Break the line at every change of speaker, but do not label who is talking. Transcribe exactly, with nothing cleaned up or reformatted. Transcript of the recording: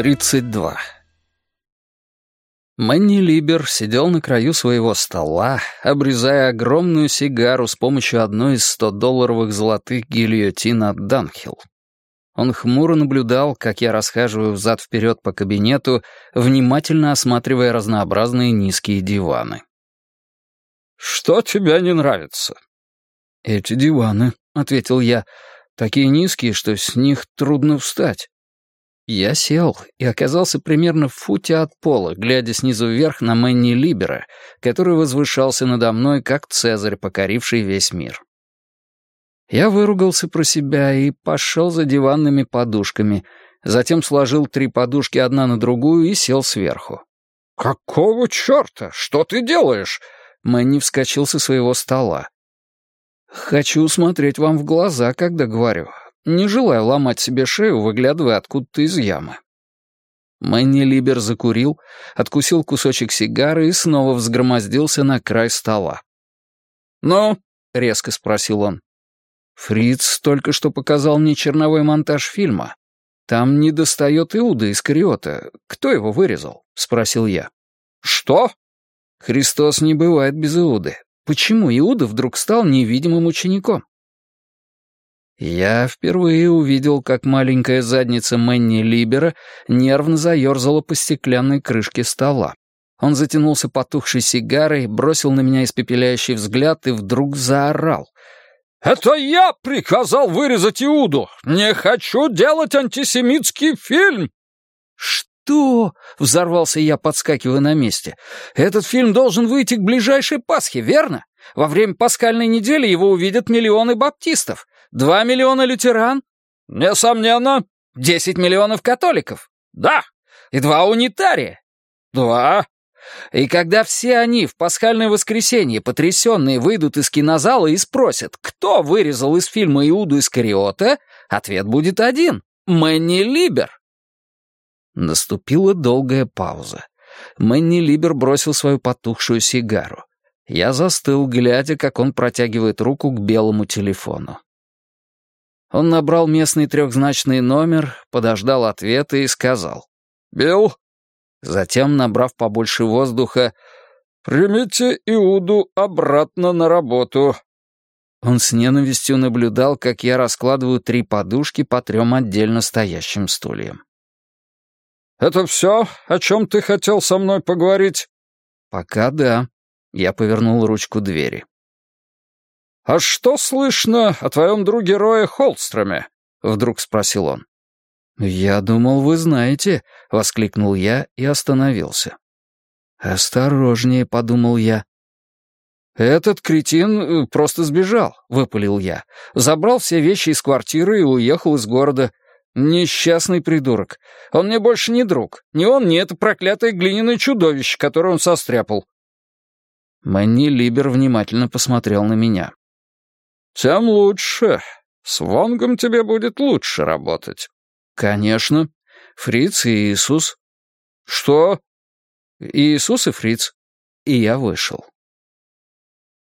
тридцать два. Мэнни Либер сидел на краю своего стола, обрезая огромную сигару с помощью одной из стодолларовых золотых гильотин от Данхилл. Он хмуро наблюдал, как я расхаживаю взад-вперед по кабинету, внимательно осматривая разнообразные низкие диваны. «Что тебе не нравится?» «Эти диваны», — ответил я, — «такие низкие, что с них трудно встать». Я сел и оказался примерно в футе от пола, глядя снизу вверх на Мэнни Либера, который возвышался надо мной, как Цезарь, покоривший весь мир. Я выругался про себя и пошел за диванными подушками, затем сложил три подушки одна на другую и сел сверху. «Какого черта? Что ты делаешь?» Мэнни вскочил со своего стола. «Хочу смотреть вам в глаза, когда говорю. Не желаю ломать себе шею, выглядывая откуда-то из ямы». Мэнни Либер закурил, откусил кусочек сигары и снова взгромоздился на край стола. «Ну?» — резко спросил он. «Фриц только что показал мне черновой монтаж фильма. Там недостает Иуда Искариота. Кто его вырезал?» — спросил я. «Что?» «Христос не бывает без Иуды. Почему Иуда вдруг стал невидимым учеником?» Я впервые увидел, как маленькая задница Мэнни Либера нервно заерзала по стеклянной крышке стола. Он затянулся потухшей сигарой, бросил на меня испепеляющий взгляд и вдруг заорал. «Это я приказал вырезать Иуду! Не хочу делать антисемитский фильм!» «Что?» — взорвался я, подскакивая на месте. «Этот фильм должен выйти к ближайшей Пасхе, верно? Во время пасхальной недели его увидят миллионы баптистов. Два миллиона лютеран? Несомненно. Десять миллионов католиков? Да. И два унитария? Два. И когда все они в пасхальное воскресенье потрясенные выйдут из кинозала и спросят, кто вырезал из фильма Иуду Искариота, ответ будет один — Мэнни Либер. Наступила долгая пауза. Мэнни Либер бросил свою потухшую сигару. Я застыл, глядя, как он протягивает руку к белому телефону. Он набрал местный трехзначный номер, подождал ответа и сказал «Билл». Затем, набрав побольше воздуха, «Примите Иуду обратно на работу». Он с ненавистью наблюдал, как я раскладываю три подушки по трем отдельно стоящим стульям. «Это все, о чем ты хотел со мной поговорить?» «Пока да». Я повернул ручку двери. «А что слышно о твоем друге Рое Холстроме?» — вдруг спросил он. «Я думал, вы знаете», — воскликнул я и остановился. «Осторожнее», — подумал я. «Этот кретин просто сбежал», — выпалил я. «Забрал все вещи из квартиры и уехал из города. Несчастный придурок. Он мне больше не друг. Ни он, ни это проклятое глиняное чудовище, которое он состряпал». Мэнни Либер внимательно посмотрел на меня. «Тем лучше. С Вонгом тебе будет лучше работать». «Конечно. Фриц и Иисус». «Что?» «Иисус и Фриц». И я вышел.